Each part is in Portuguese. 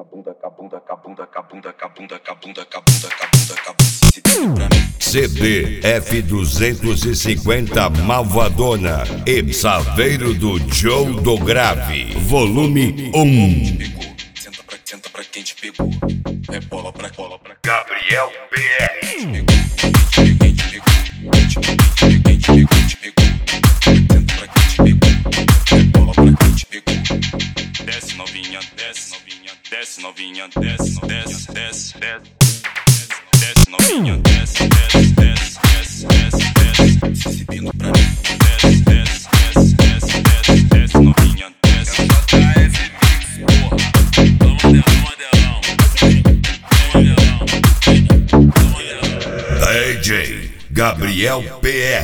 CD F250 Malvadona e Saveiro do Joe do Grave, volume 1. Senta pra quem te pegou. É bola pra Gabriel PR. Desce novinha, desce novinha, desce novinha, desce, desce, desce, desce, desce novinha, desce, desce, desce, desce, desce, desce, se exibindo pra mim, desce, desce, desce, desce, desce, desce novinha, desce. DJ Gabriel PR.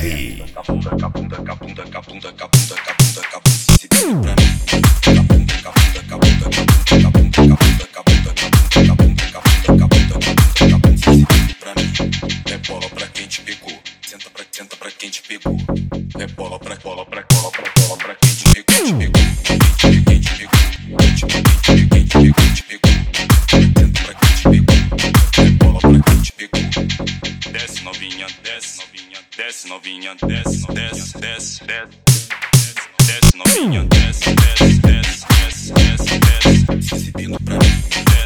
Se exibindo pra mim. É bola pra quem te pegou. Senta pra quem te pegou. É bola pra quem te pegou. Quem te pegou. Senta pra quem te pegou. É bola pra quem te pegou. Desce novinha, desce novinha, desce novinha, desce, desce, desce, desce, desce novinha, desce, desce, desce, desce, desce, desce, se exibindo pra mim.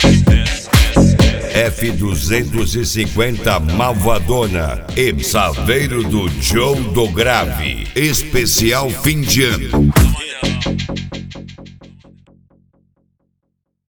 F250 Malvadona e Saveiro do Joe do Grave, especial fim de ano.